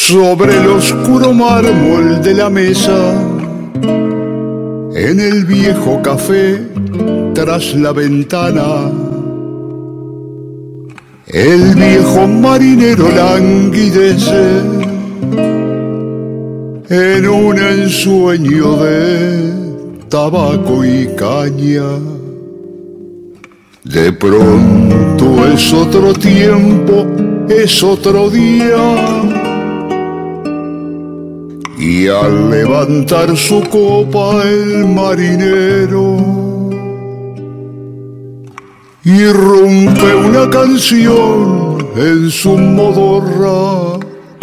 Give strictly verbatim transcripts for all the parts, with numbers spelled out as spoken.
sobre el oscuro mármol de la mesa, en el viejo café tras la ventana, el viejo marinero languidece en un ensueño de tabaco y caña. De pronto es otro tiempo, es otro día, y al levantar su copa el marinero irrumpe una canción en su modorra,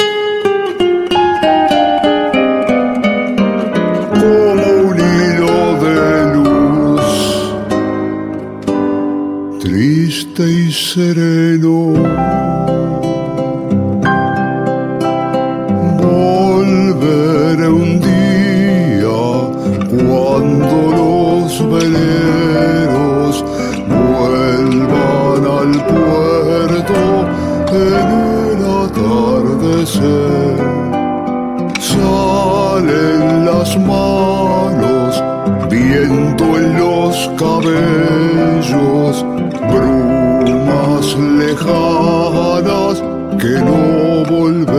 como un hilo de luz, triste y sereno. Volveré un día cuando los veleros vuelvan al puerto en el atardecer. Salen las manos, viento en los cabellos, brumas lejanas que no volverán.